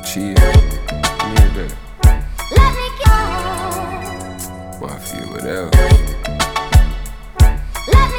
chill. Near that. Let me go. Mafia, whatever. Let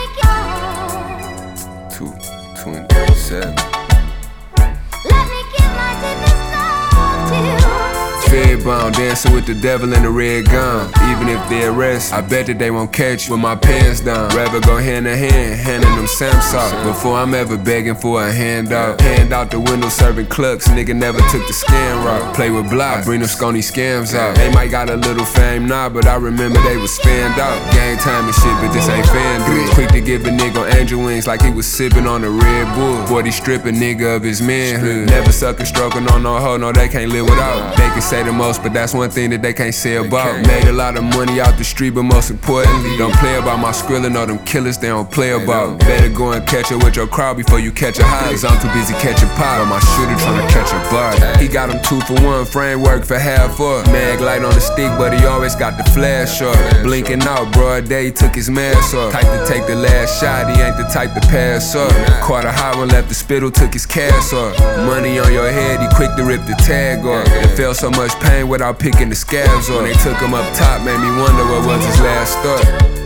me go. 227. Let me give my deepest love to you. Fed bound, dancing with the devil in the red gown. Even if they arrest, I bet that they won't catch you with my pants down. Rather go hand in hand, handing them Samsung. Before I'm ever begging for a handout. Hand out the window serving clucks, nigga never took the scam route. Play with block, bring them scony scams out. They might got a little fame now, but I remember they was stand out. Gang time and shit, but this ain't FanDuel. Quick to give a nigga angel wings like he was sipping on a Red Bull. 40 stripping nigga of his manhood. Never suckin' stroking on no hoe, no they can't live without. They can say the most, but that's one thing that they can't say about. Made a lot of money out the street, but most importantly, don't play about my Skrilla, or them killers they don't play about. Better go and catch it with your crowd before you catch a high. Cause I'm too busy catching pop, but my shooter tryna catch a body. He got him 2 for 1, framework for half up. Mag light on the stick, but he always got the flash up. Blinking out, broad day, he took his mask off. Type to take the last shot, he ain't the type to pass up. Caught a hot one, left the spittle, took his cast off. Money on your head, he quick to rip the tag off. It felt so much pain without picking the scabs off. When they took him up top, made me wonder what was his last thought.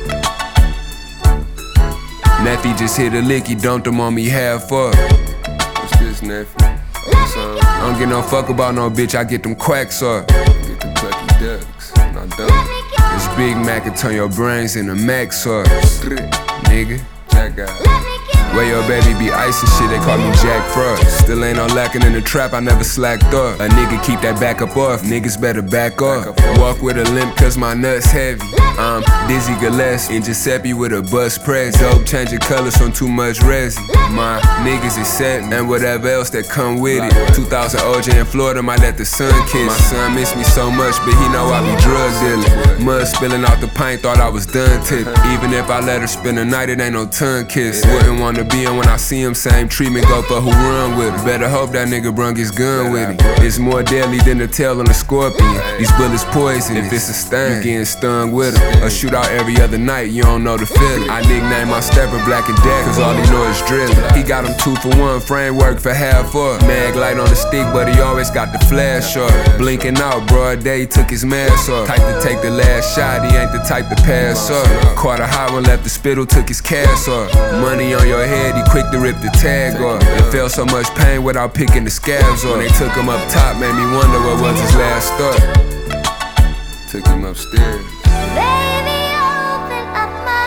Nephew just hit a lick, he dumped him on me half up. What's this, nephew? I don't get no fuck about no bitch, I get them quacks up. Get the plucky ducks, and I dump. This Big Mac can turn your brains into max up. Nigga, Jack guy. Where your baby be ice and shit, they call me Jack Frost. Still ain't no lacking in the trap, I never slacked up. A nigga keep that back up off, niggas better back off. Walk with a limp cause my nuts heavy. I'm Dizzy Gillespie and Giuseppe with a bus press. Dope changing colors from too much resin. My niggas is set and whatever else that come with it. 2000 OJ in Florida might let the sun kiss. My son miss me so much, but he know I be drug dealing. Mud spilling out the pint, thought I was done tipping. Even if I let her spend a night, it ain't no tongue kiss. Wouldn't wanna be in when I see him, same treatment go for who run with him. Better hope that nigga brung his gun with him. It's more deadly than the tail on a scorpion. These bullets poison, if it's a sting, you getting stung with him. A shootout every other night, you don't know the feeling. I nicknamed my stepper Black and Dead, cause all he know is drilling. He got him 2 for 1, framework for half up. Mag light on the stick, but he always got the flash up. Blinking out, broad day, he took his mask off. Type to take the last shot, he ain't the type to pass up. Caught a hot one, left the spittle, took his cast off. Money on your head, he quick to rip the tag off. It felt so much pain without picking the scabs off. When they took him up top, made me wonder what was his last thought. Took him upstairs. Baby, open up my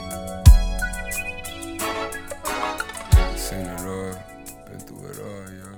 heart. Seen it all, been through it all, yo.